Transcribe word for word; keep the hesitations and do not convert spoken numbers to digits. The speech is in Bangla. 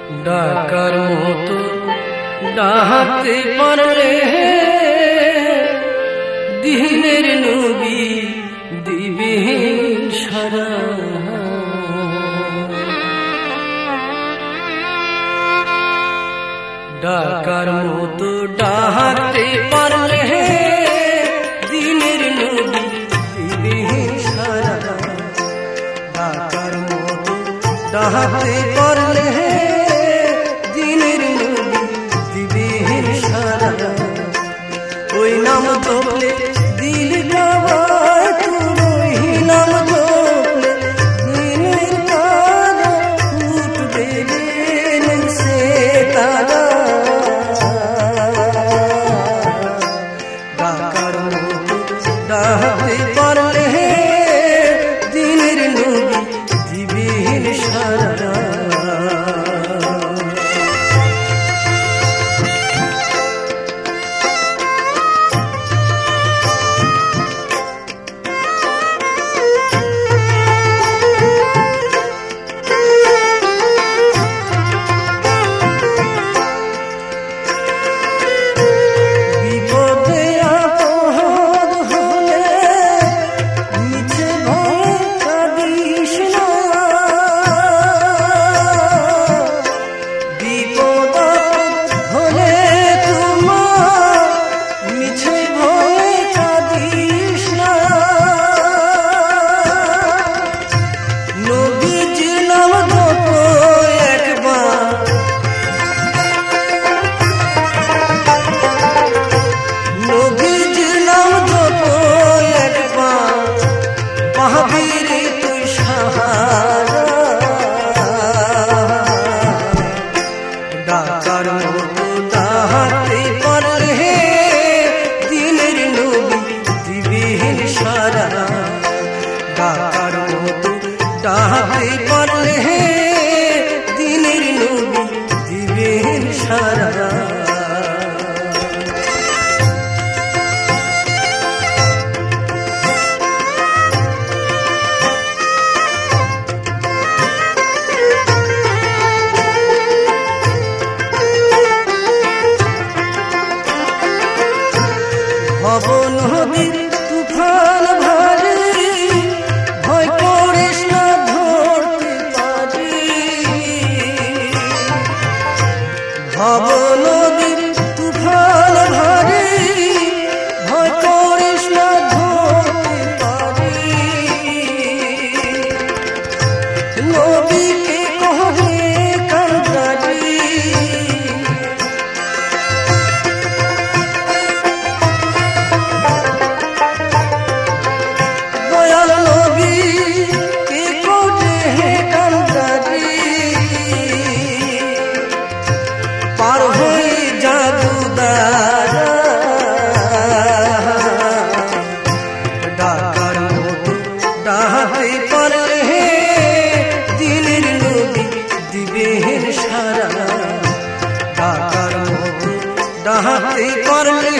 ডাকার মতো ডাকতে পারলে দিনের নবী দিবে সারা। ডাকার মতো ডাকতে পারলে দিনের নবী দিবে সারা। ডাকার মতো ডাকতে পারলে দিনের নবী দিবে সারা। ওই নাম জপলে দিল গাওয়ায় তোর, ওই নাম জপলে দিনের তারা উঠবে সে তারা। ডাকার মতো ডাকতে পারলে দিনের নবী দিবে সারা। ডাকার মতো ডাকতে পারলে দিনের নবী দিবে সারা। ডাকার মতো ডাকতে পারলে দিনের নবী দিবে সারা। ভব নদীর তুফান ভারে ভয় করিস না ধরতে পারি। ভব নদীর তুফান ভারে ভয় করিস না ধরতে পারি। নবীকে কহে কান্দারি, পার হয়ে জাদুদারা। ডাকার মতো ডাকতে পারলে দিনের নবী দিবে সারা। ডাকার মতো ডাকতে পারলে